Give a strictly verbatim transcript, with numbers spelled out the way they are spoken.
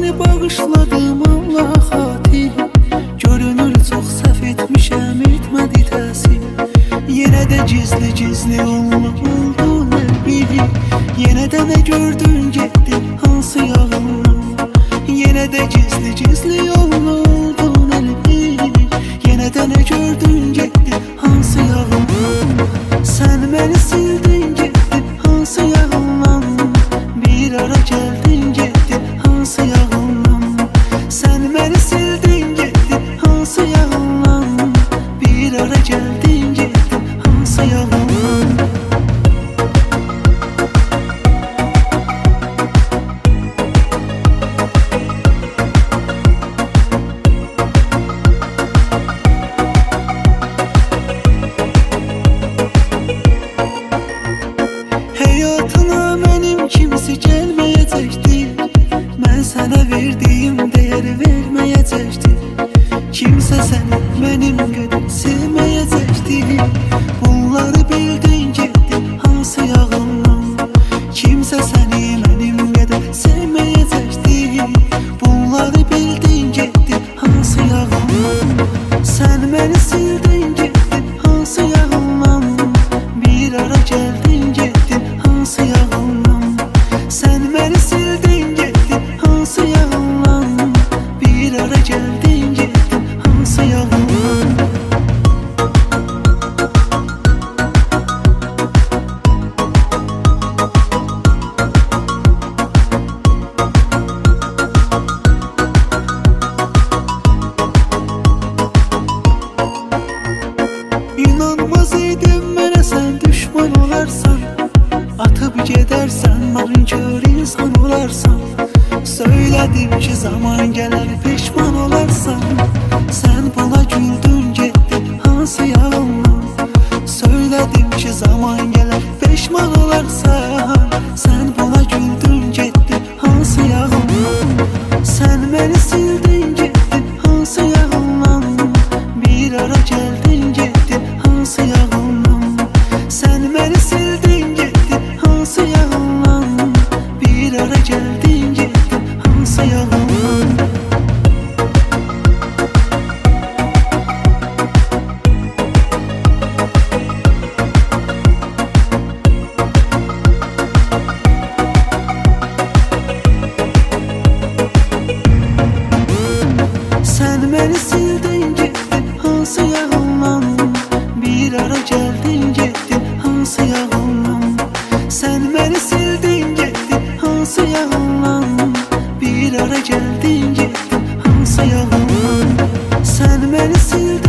səni bağışladım Allah xatir. Görünür çox səhv etmişəm, etmədi təsir. Yenə də gizli-gizli oldu nə bilir. Yenə də nə gördün getdin hansı yağımdan. Yenə də gizli-gizli oldu nə bilir. Yenə də nə gördün getdin hansı yağımdan. Sən məni sildin getdin hansı yağımdan. Bir ara gəldin getdin hansı yağımdan. Sən məni sildin getdin hansı yağımdan. Bir ara gəldin getdin hansı yağımdan. Həyatına mənim kimisi gəlməyəcəkdir. Mən sənə verdiyim dəyəri verməyəcəkdir. Kimsə səni mənim qədər sevməyəcəkdir. Bunları bildin getdin hansı yağımdan. Kimsə səni mənim qədər sevməyəcəkdir. Bunları bildin getdin hansı yağımdan. Sən məni sildin getdin hansı yağımdan. Bir ara gəldin getdin hansı yağımdan. Sən məni sildin getdin hansı yağımdan. Bir ara gəldin getdin hansı yağımdan. İnanmaz idim mənə sən düşman olarsan. Atıp gedərsən, nankör insan olarsan. Söylədim ki zaman gələr peşman olarsan. Sən bana güldün getdin hansı yağımdan. Söylədim ki zaman gələr peşman olarsan. Sən bana güldün getdin hansı yağımdan. Sən məni sildin getdin hansı yağımdan. Bir ara gəldin getdin hansı yağımdan. Sən məni sildin getdin hansı yağımdan. Bir ara gəldin getdin hansı yağımdan. Sən məni sildin getdin hansı yağımdan. Bir ara gəldin getdin hansı yağımdan. Sən məni sildin getdin hansı yağımdan. Bir ara gəldin getdin hansı yağımdan. Sən məni sildin